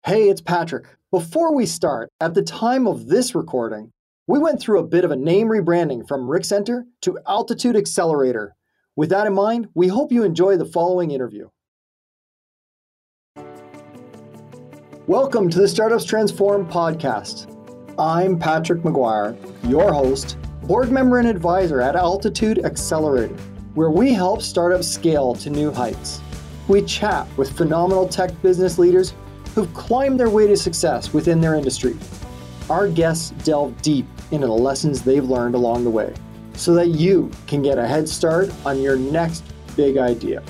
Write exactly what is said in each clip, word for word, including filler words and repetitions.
Hey, it's Patrick. Before we start, at the time of this recording, we went through a bit of a name rebranding from RickCenter to Altitude Accelerator. With that in mind, we hope you enjoy the following interview. Welcome to the Startups Transform podcast. I'm Patrick McGuire, your host, board member and advisor at Altitude Accelerator, where we help startups scale to new heights. We chat with phenomenal tech business leaders who've climbed their way to success within their industry. Our guests delve deep into the lessons they've learned along the way so that you can get a head start on your next big idea.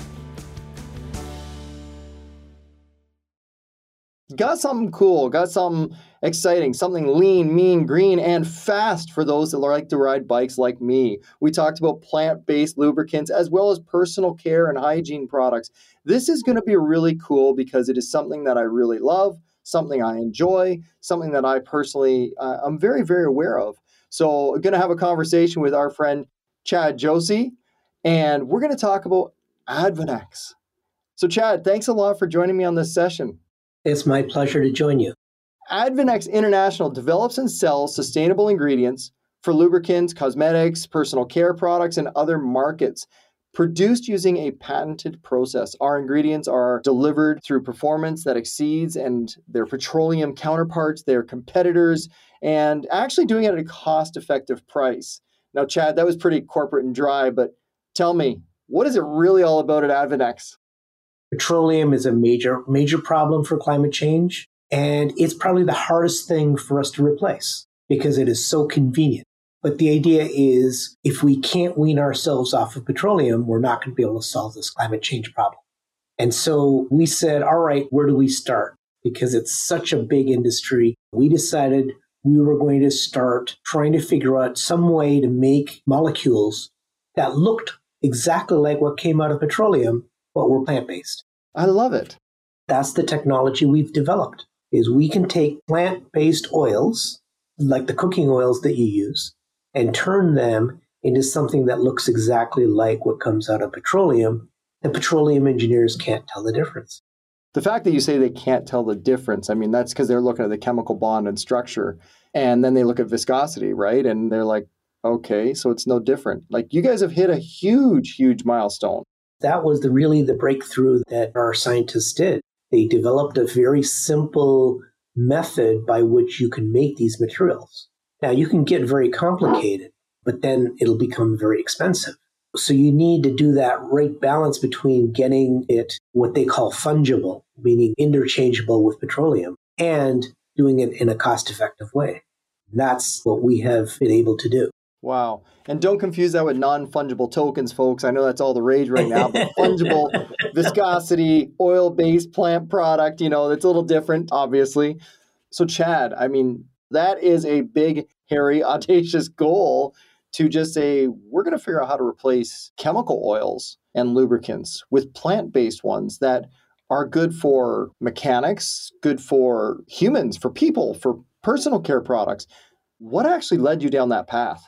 Got something cool, got something exciting, something lean, mean, green, and fast for those that like to ride bikes like me. We talked about plant-based lubricants as well as personal care and hygiene products. This is going to be really cool because it is something that I really love, something I enjoy, something that I personally, uh, I'm very, very aware of. So I'm going to have a conversation with our friend Chad Josie, and we're going to talk about Advanex. So Chad, thanks a lot for joining me on this session. It's my pleasure to join you. Advanex International develops and sells sustainable ingredients for lubricants, cosmetics, personal care products, and other markets. Produced using a patented process, our ingredients are delivered through performance that exceeds and their petroleum counterparts, their competitors, and actually doing it at a cost-effective price. Now, Chad, that was pretty corporate and dry, but tell me, what is it really all about at Advanex? Petroleum is a major, major problem for climate change, and it's probably the hardest thing for us to replace because it is so convenient. But the idea is if we can't wean ourselves off of petroleum, we're not going to be able to solve this climate change problem. And so we said, all right, where do we start? Because it's such a big industry. We decided we were going to start trying to figure out some way to make molecules that looked exactly like what came out of petroleum, but were plant-based. I love it. That's the technology we've developed, is we can take plant-based oils, like the cooking oils that you use, and turn them into something that looks exactly like what comes out of petroleum. The petroleum engineers can't tell the difference. The fact that you say they can't tell the difference, I mean, that's because they're looking at the chemical bond and structure, and then they look at viscosity, right? And they're like, okay, so it's no different. Like, you guys have hit a huge, huge milestone. That was the, really the breakthrough that our scientists did. They developed a very simple method by which you can make these materials. Now, you can get very complicated, but then it'll become very expensive. So you need to do that right balance between getting it what they call fungible, meaning interchangeable with petroleum, and doing it in a cost-effective way. That's what we have been able to do. Wow. And don't confuse that with non-fungible tokens, folks. I know that's all the rage right now, but fungible, viscosity, oil-based plant product, you know, it's a little different, obviously. So Chad, I mean, that is a big, hairy, audacious goal to just say, we're going to figure out how to replace chemical oils and lubricants with plant-based ones that are good for mechanics, good for humans, for people, for personal care products. What actually led you down that path?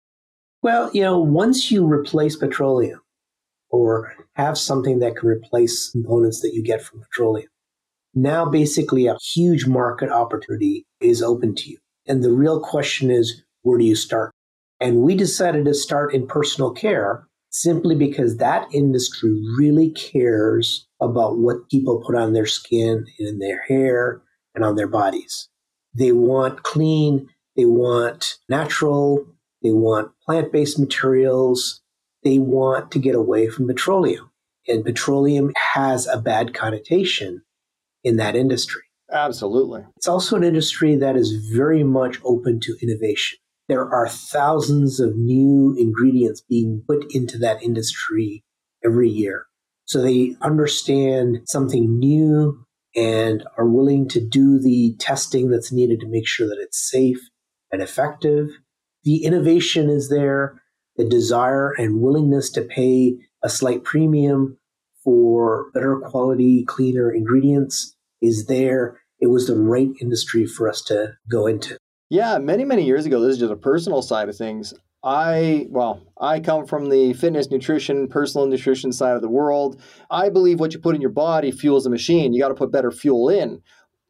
Well, you know, once you replace petroleum or have something that can replace components that you get from petroleum, now basically a huge market opportunity is open to you. And the real question is, where do you start? And we decided to start in personal care simply because that industry really cares about what people put on their skin and in their hair and on their bodies. They want clean, they want natural, they want plant-based materials. They want to get away from petroleum. And petroleum has a bad connotation in that industry. Absolutely. It's also an industry that is very much open to innovation. There are thousands of new ingredients being put into that industry every year. So they understand something new and are willing to do the testing that's needed to make sure that it's safe and effective. The innovation is there, the desire and willingness to pay a slight premium for better quality, cleaner ingredients is there. It was the right industry for us to go into. Yeah, many, many years ago, this is just a personal side of things. I, well, I come from the fitness, nutrition, personal nutrition side of the world. I believe what you put in your body fuels the machine. You got to put better fuel in.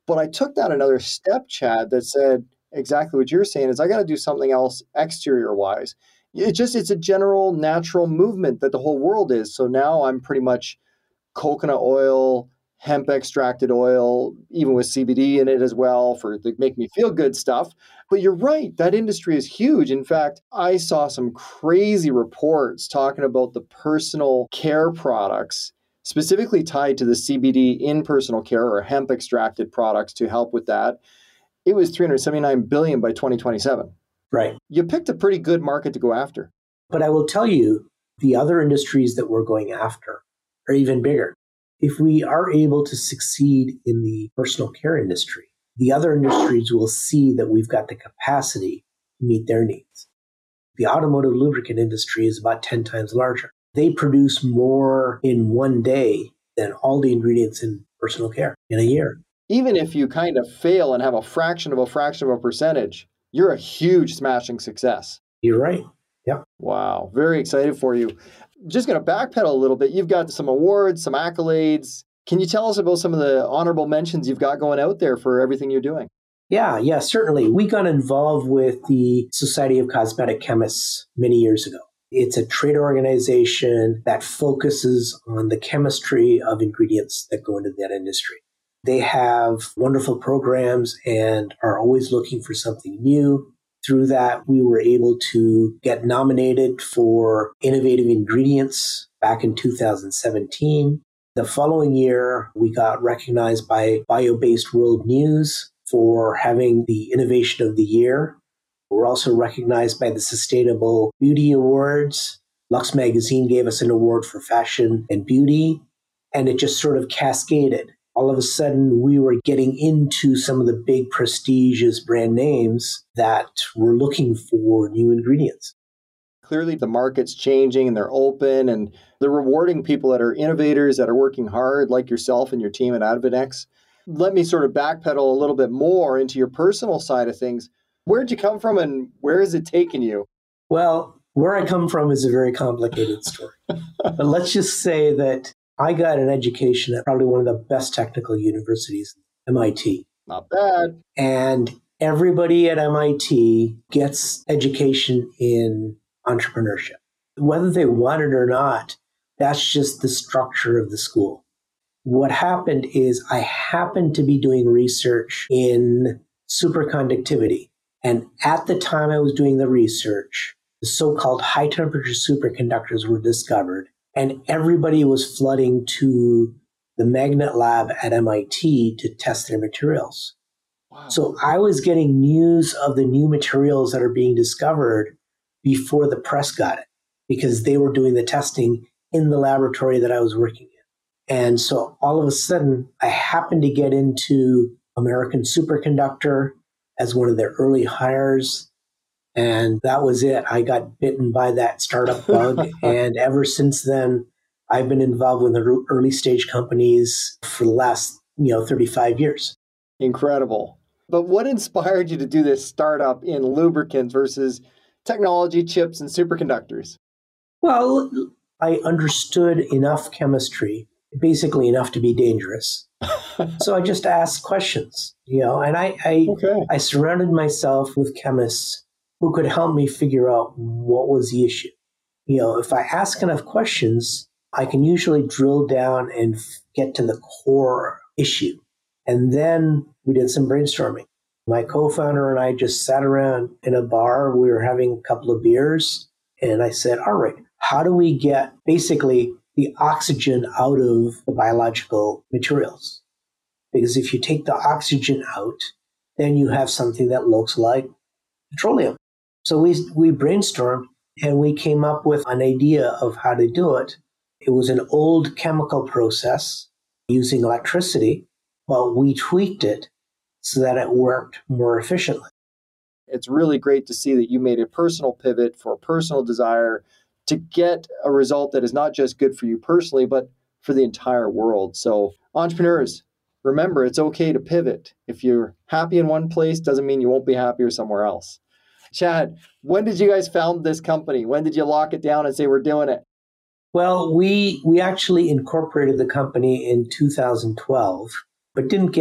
But I took that another step, Chad, that said exactly what you're saying is I got to do something else exterior wise. It just, it's a general natural movement that the whole world is. So now I'm pretty much coconut oil, hemp extracted oil, even with C B D in it as well for the make me feel good stuff. But you're right, that industry is huge. In fact, I saw some crazy reports talking about the personal care products specifically tied to the C B D in personal care or hemp extracted products to help with that. It was three hundred seventy-nine billion dollars by twenty twenty-seven. Right. You picked a pretty good market to go after. But I will tell you, the other industries that we're going after are even bigger. If we are able to succeed in the personal care industry, the other industries will see that we've got the capacity to meet their needs. The automotive lubricant industry is about ten times larger. They produce more in one day than all the ingredients in personal care in a year. Even if you kind of fail and have a fraction of a fraction of a percentage, you're a huge smashing success. You're right. Yep. Wow. Very excited for you. Just going to backpedal a little bit. You've got some awards, some accolades. Can you tell us about some of the honorable mentions you've got going out there for everything you're doing? Yeah, yeah, certainly. We got involved with the Society of Cosmetic Chemists many years ago. It's a trade organization that focuses on the chemistry of ingredients that go into that industry. They have wonderful programs and are always looking for something new. Through that, we were able to get nominated for Innovative Ingredients back in two thousand seventeen. The following year, we got recognized by Bio-Based World News for having the Innovation of the Year. We're also recognized by the Sustainable Beauty Awards. Lux Magazine gave us an award for fashion and beauty, and it just sort of cascaded. All of a sudden, we were getting into some of the big prestigious brand names that were looking for new ingredients. Clearly, the market's changing and they're open and they're rewarding people that are innovators, that are working hard, like yourself and your team at Advanex. Let me sort of backpedal a little bit more into your personal side of things. Where'd you come from and where has it taken you? Well, where I come from is a very complicated story. But let's just say that I got an education at probably one of the best technical universities, M I T. Not bad. And everybody at M I T gets education in entrepreneurship. Whether they want it or not, that's just the structure of the school. What happened is I happened to be doing research in superconductivity. And at the time I was doing the research, the so-called high temperature superconductors were discovered. And everybody was flooding to the magnet lab at M I T to test their materials. Wow. So I was getting news of the new materials that are being discovered before the press got it, because they were doing the testing in the laboratory that I was working in. And so all of a sudden, I happened to get into American Superconductor as one of their early hires. And that was it. I got bitten by that startup bug. And ever since then, I've been involved with the early stage companies for the last, you know, thirty-five years. Incredible. But what inspired you to do this startup in lubricants versus technology, chips, and superconductors? Well, I understood enough chemistry, basically enough to be dangerous. So I just asked questions, you know, and I I, okay. I surrounded myself with chemists who could help me figure out what was the issue. You know, if I ask enough questions, I can usually drill down and get to the core issue. And then we did some brainstorming. My co-founder and I just sat around in a bar. We were having a couple of beers. And I said, all right, how do we get basically the oxygen out of the biological materials? Because if you take the oxygen out, then you have something that looks like petroleum. So we we brainstormed and we came up with an idea of how to do it. It was an old chemical process using electricity, but we tweaked it so that it worked more efficiently. It's really great to see that you made a personal pivot for a personal desire to get a result that is not just good for you personally, but for the entire world. So entrepreneurs, remember, it's okay to pivot. If you're happy in one place, doesn't mean you won't be happier somewhere else. Chad, when did you guys found this company? When did you lock it down and say, we're doing it? Well, we we actually incorporated the company in two thousand twelve, but didn't get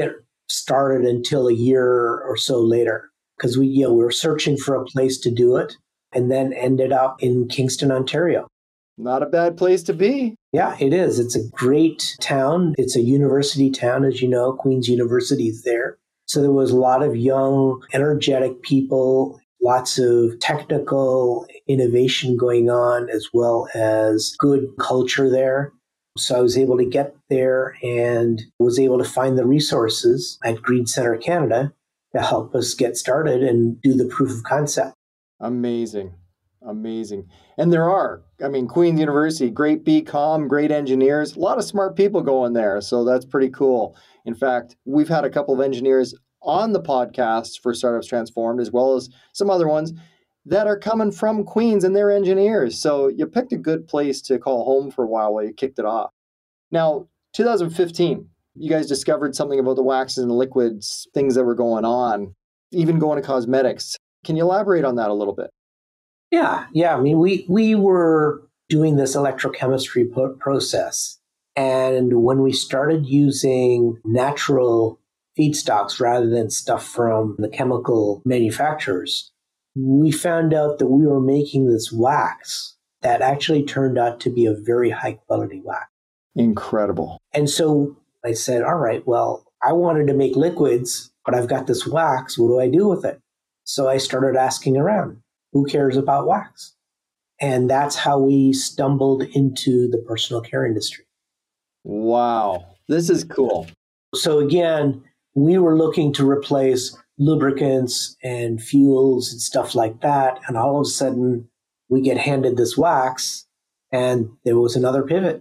started until a year or so later because we, you know, we were searching for a place to do it and then ended up in Kingston, Ontario. Not a bad place to be. Yeah, it is. It's a great town. It's a university town, as you know. Queen's University is there. So there was a lot of young, energetic people, lots of technical innovation going on, as well as good culture there. So I was able to get there and was able to find the resources at Green Center Canada to help us get started and do the proof of concept. Amazing. Amazing. And there are, I mean, Queen's University, great B Com, great engineers, a lot of smart people going there. So that's pretty cool. In fact, we've had a couple of engineers on the podcast for Startups Transformed, as well as some other ones that are coming from Queens and they're engineers. So you picked a good place to call home for a while while you kicked it off. Now, two thousand fifteen, you guys discovered something about the waxes and liquids, things that were going on, even going to cosmetics. Can you elaborate on that a little bit? Yeah, yeah. I mean, we, we were doing this electrochemistry po- process. And when we started using natural feedstocks rather than stuff from the chemical manufacturers, we found out that we were making this wax that actually turned out to be a very high quality wax. Incredible. And so I said, all right, well, I wanted to make liquids, but I've got this wax. What do I do with it? So I started asking around, who cares about wax? And that's how we stumbled into the personal care industry. Wow. This is cool. So again, we were looking to replace lubricants and fuels and stuff like that. And all of a sudden, we get handed this wax, and there was another pivot.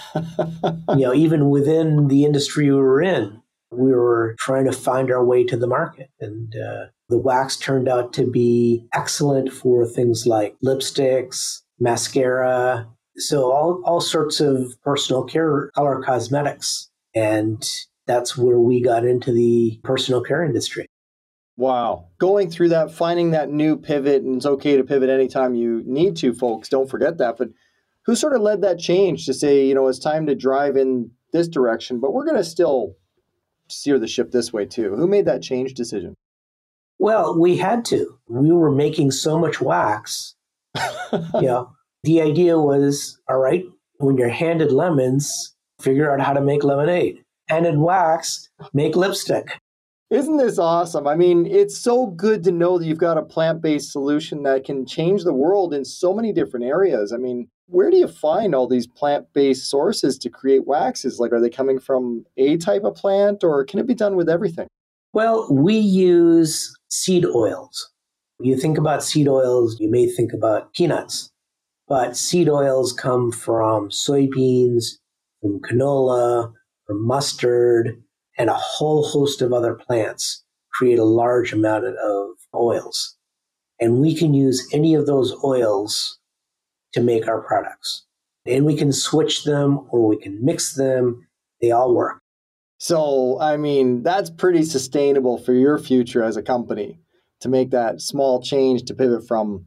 You know, even within the industry we were in, we were trying to find our way to the market. And uh, the wax turned out to be excellent for things like lipsticks, mascara, so all, all sorts of personal care, color cosmetics. And that's where we got into the personal care industry. Wow. Going through that, finding that new pivot, and it's okay to pivot anytime you need to, folks. Don't forget that. But who sort of led that change to say, you know, it's time to drive in this direction, but we're going to still steer the ship this way too? Who made that change decision? Well, we had to. We were making so much wax. You know, the idea was, all right, when you're handed lemons, figure out how to make lemonade. Handed wax, make lipstick. Isn't this awesome? I mean, it's so good to know that you've got a plant-based solution that can change the world in so many different areas. I mean, where do you find all these plant-based sources to create waxes? Like, are they coming from a type of plant, or can it be done with everything? Well, we use seed oils. You think about seed oils, you may think about peanuts, but seed oils come from soybeans, from canola, from mustard, and a whole host of other plants create a large amount of oils. And we can use any of those oils to make our products. And we can switch them or we can mix them. They all work. So, I mean, that's pretty sustainable for your future as a company to make that small change to pivot from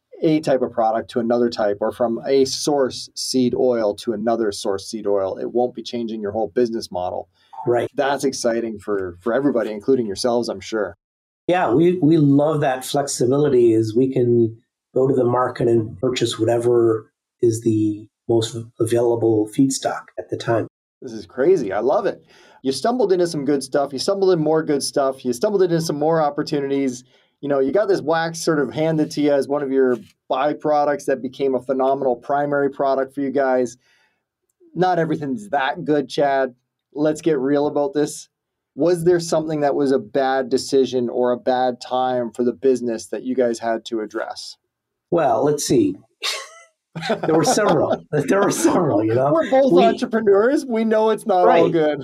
a type of product to another type, or from a source seed oil to another source seed oil. It won't be changing your whole business model. Right. That's exciting for, for everybody, including yourselves, I'm sure. Yeah, we, we love that flexibility is we can go to the market and purchase whatever is the most available feedstock at the time. This is crazy. I love it. You stumbled into some good stuff. You stumbled in more good stuff. You stumbled into some more opportunities. You know, you got this wax sort of handed to you as one of your byproducts that became a phenomenal primary product for you guys. Not everything's that good, Chad. Let's get real about this. Was there something that was a bad decision or a bad time for the business that you guys had to address? Well, let's see. There were several. There were several, you know. We're both we, entrepreneurs. We know it's not right. all good.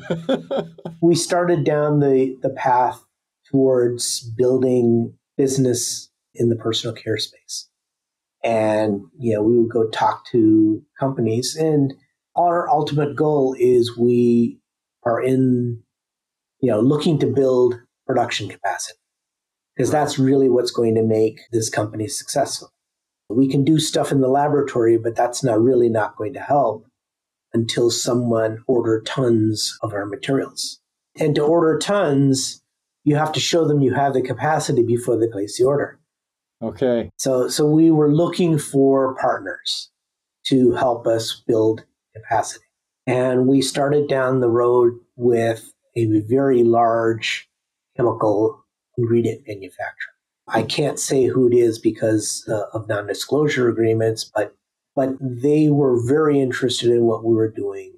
We started down the, the path towards building business in the personal care space. And, you know, we would go talk to companies. And our ultimate goal is we are in, you know, looking to build production capacity. Because that's really what's going to make this company successful. We can do stuff in the laboratory, but that's not really not going to help until someone order tons of our materials. And to order tons, you have to show them you have the capacity before they place the order. Okay. So, so we were looking for partners to help us build capacity. And we started down the road with a very large chemical ingredient manufacturer. I can't say who it is because uh, of non-disclosure agreements, but but they were very interested in what we were doing.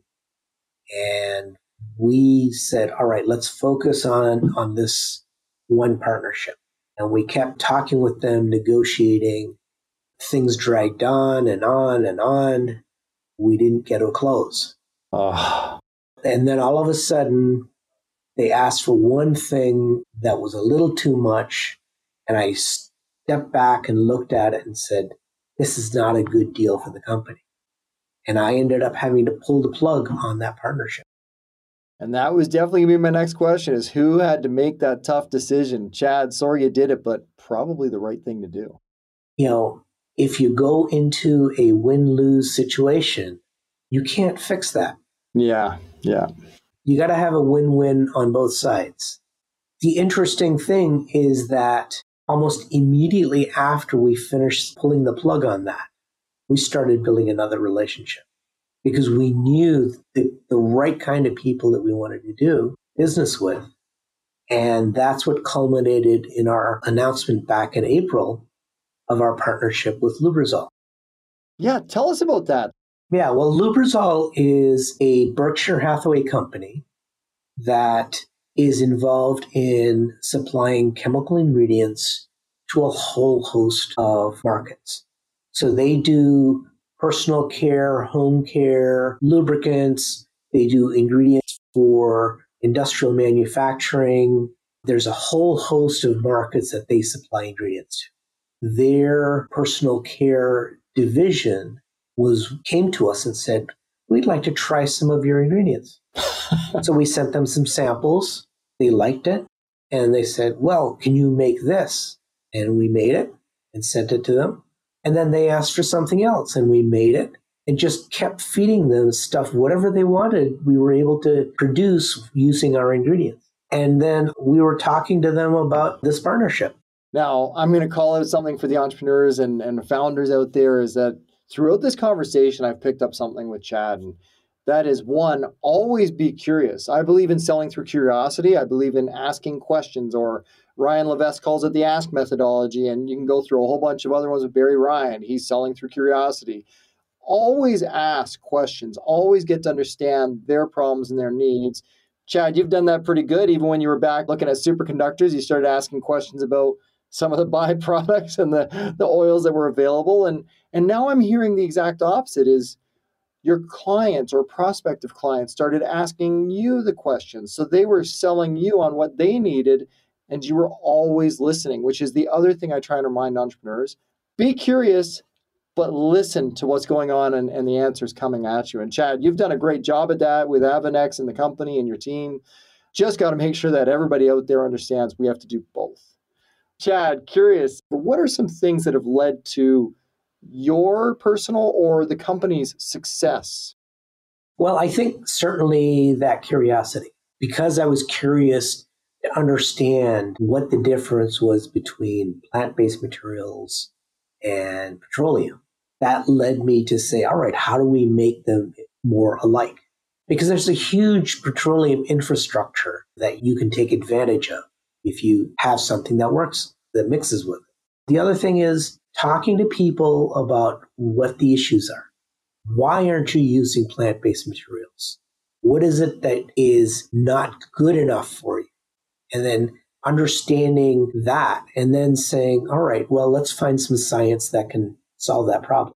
And we said, all right, let's focus on, on this one partnership. And we kept talking with them, negotiating. Things dragged on and on and on. We didn't get a close. Oh. And then all of a sudden, they asked for one thing that was a little too much. And I stepped back and looked at it and said, this is not a good deal for the company. And I ended up having to pull the plug on that partnership. And that was definitely going to be my next question, is who had to make that tough decision? Chad, sorry you did it, but probably the right thing to do. You know, if you go into a win-lose situation, you can't fix that. Yeah, yeah. You got to have a win-win on both sides. The interesting thing is that almost immediately after we finished pulling the plug on that, we started building another relationship because we knew the, the right kind of people that we wanted to do business with. And that's what culminated in our announcement back in April of our partnership with Lubrizol. Yeah, tell us about that. Yeah, well, Lubrizol is a Berkshire Hathaway company that is involved in supplying chemical ingredients to a whole host of markets. So they do personal care, home care, lubricants. They do ingredients for industrial manufacturing. There's a whole host of markets that they supply ingredients to. Their personal care division was came to us and said, we'd like to try some of your ingredients. So we sent them some samples. They liked it. And they said, well, can you make this? And we made it and sent it to them. And then they asked for something else and we made it and just kept feeding them stuff, whatever they wanted, we were able to produce using our ingredients. And then we were talking to them about this partnership. Now, I'm going to call it something for the entrepreneurs and, and founders out there, is that throughout this conversation, I've picked up something with Chad, and that is, one, always be curious. I believe in selling through curiosity. I believe in asking questions, or Ryan Levesque calls it the ask methodology, and you can go through a whole bunch of other ones with Barry Ryan. He's selling through curiosity. Always ask questions. Always get to understand their problems and their needs. Chad, you've done that pretty good. Even when you were back looking at superconductors, you started asking questions about some of the byproducts and the, the oils that were available. And, and now I'm hearing the exact opposite, is your clients or prospective clients started asking you the questions. So they were selling you on what they needed, and you were always listening, which is the other thing I try and remind entrepreneurs. Be curious, but listen to what's going on and, and the answers coming at you. And Chad, you've done a great job at that with Avenex and the company and your team. Just got to make sure that everybody out there understands we have to do both. Chad, curious, what are some things that have led to your personal or the company's success? Well, I think certainly that curiosity, because I was curious to understand what the difference was between plant-based materials and petroleum. That led me to say, all right, how do we make them more alike? Because there's a huge petroleum infrastructure that you can take advantage of if you have something that works, that mixes with it. The other thing is talking to people about what the issues are. Why aren't you using plant-based materials? What is it that is not good enough for you? And then understanding that and then saying, all right, well, let's find some science that can solve that problem.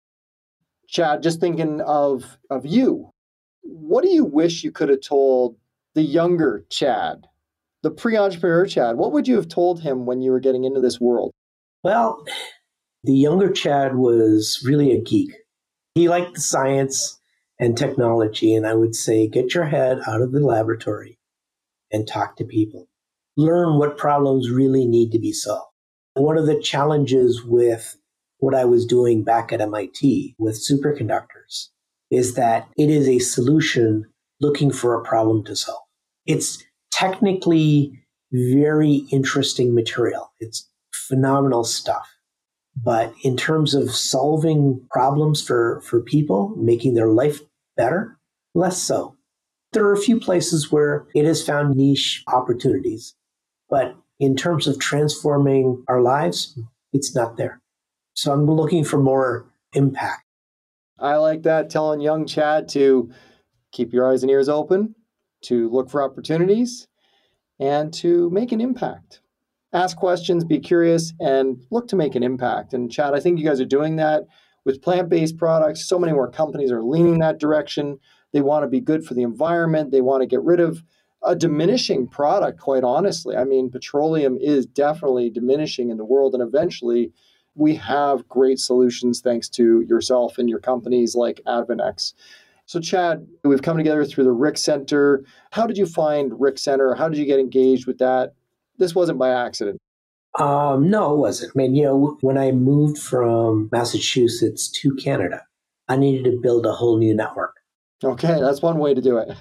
Chad, just thinking of, of you, what do you wish you could have told the younger Chad, the pre-entrepreneur Chad? What would you have told him when you were getting into this world? Well, the younger Chad was really a geek. He liked the science and technology, and I would say, get your head out of the laboratory and talk to people. Learn what problems really need to be solved. One of the challenges with what I was doing back at M I T with superconductors is that it is a solution looking for a problem to solve. It's technically very interesting material. It's phenomenal stuff. But in terms of solving problems for, for people, making their life better, less so. There are a few places where it has found niche opportunities. But in terms of transforming our lives, it's not there. So I'm looking for more impact. I like that, telling young Chad to keep your eyes and ears open, to look for opportunities, and to make an impact. Ask questions, be curious, and look to make an impact. And Chad, I think you guys are doing that with plant-based products. So many more companies are leaning that direction. They want to be good for the environment. They want to get rid of a diminishing product, quite honestly. I mean, petroleum is definitely diminishing in the world, and eventually we have great solutions thanks to yourself and your companies like Advanex. So Chad, we've come together through the R I C Center. How did you find R I C Center? How did you get engaged with that? This wasn't by accident. Um, no, it wasn't. I mean, you know, when I moved from Massachusetts to Canada, I needed to build a whole new network. Okay, that's one way to do it.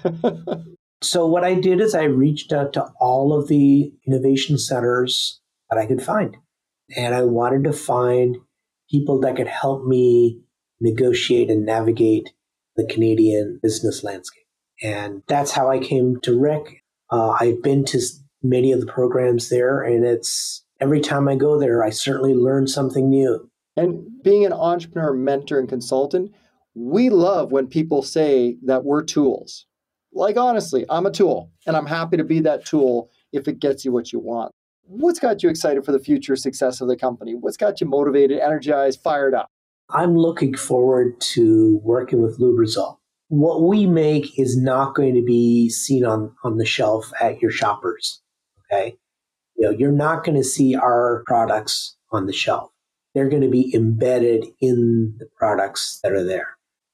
So what I did is I reached out to all of the innovation centers that I could find. And I wanted to find people that could help me negotiate and navigate the Canadian business landscape. And that's how I came to R I C. Uh, I've been to many of the programs there, and it's every time I go there, I certainly learn something new. And being an entrepreneur, mentor, and consultant, we love when people say that we're tools. Like, honestly, I'm a tool, and I'm happy to be that tool if it gets you what you want. What's got you excited for the future success of the company? What's got you motivated, energized, fired up? I'm looking forward to working with Lubrizol. What we make is not going to be seen on, on the shelf at your Shoppers, okay? You know, you're not going to see our products on the shelf. They're going to be embedded in the products that are there.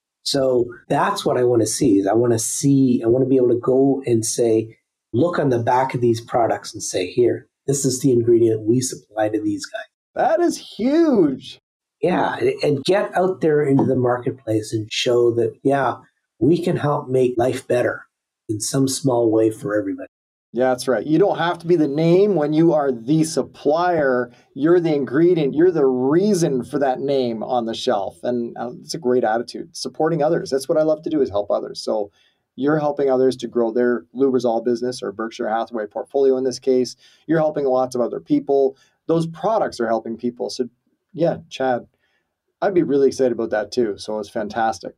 So that's what I want to see. Is I want to see, I want to be able to go and say, look on the back of these products and say, here, this is the ingredient we supply to these guys. That is huge. Yeah, and get out there into the marketplace and show that, yeah, we can help make life better in some small way for everybody. Yeah, that's right. You don't have to be the name when you are the supplier. You're the ingredient. You're the reason for that name on the shelf. And uh, it's a great attitude. Supporting others. That's what I love to do, is help others. So you're helping others to grow their Lubrizol business, or Berkshire Hathaway portfolio in this case. You're helping lots of other people. Those products are helping people. So yeah, Chad, I'd be really excited about that too. So it's fantastic.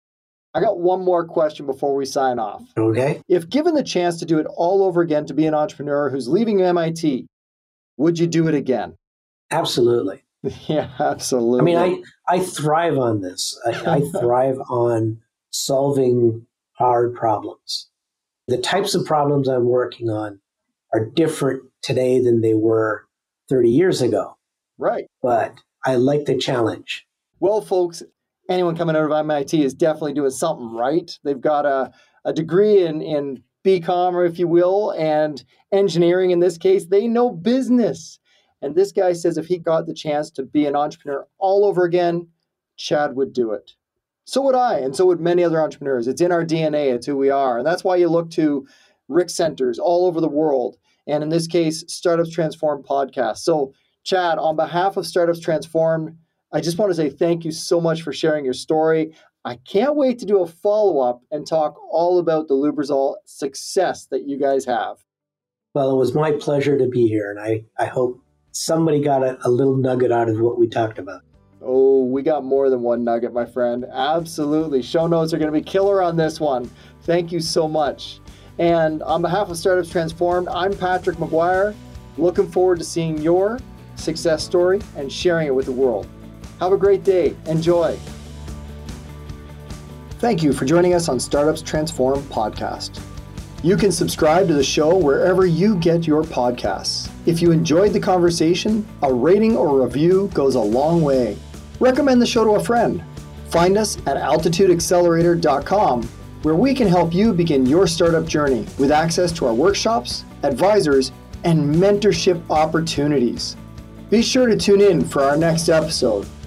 I got one more question before we sign off. Okay. If given the chance to do it all over again, to be an entrepreneur who's leaving M I T, would you do it again? Absolutely. Yeah, absolutely. I mean, I, I thrive on this. I, I thrive on solving hard problems. The types of problems I'm working on are different today than they were thirty years ago. Right. But I like the challenge. Well, folks, anyone coming out of M I T is definitely doing something right. They've got a, a degree in, in B Com, or if you will, and engineering in this case. They know business. And this guy says if he got the chance to be an entrepreneur all over again, Chad would do it. So would I, and so would many other entrepreneurs. It's in our D N A. It's who we are. And that's why you look to R I C centers all over the world. And in this case, Startups Transformed podcast. So Chad, on behalf of Startups Transformed, I just want to say thank you so much for sharing your story. I can't wait to do a follow-up and talk all about the Lubrizol success that you guys have. Well, it was my pleasure to be here, and I, I hope somebody got a, a little nugget out of what we talked about. Oh, we got more than one nugget, my friend. Absolutely. Show notes are going to be killer on this one. Thank you so much. And on behalf of Startups Transformed, I'm Patrick McGuire. Looking forward to seeing your success story and sharing it with the world. Have a great day. Enjoy. Thank you for joining us on Startups Transform podcast. You can subscribe to the show wherever you get your podcasts. If you enjoyed the conversation, a rating or review goes a long way. Recommend the show to a friend. Find us at altitude accelerator dot com, where we can help you begin your startup journey with access to our workshops, advisors, and mentorship opportunities. Be sure to tune in for our next episode.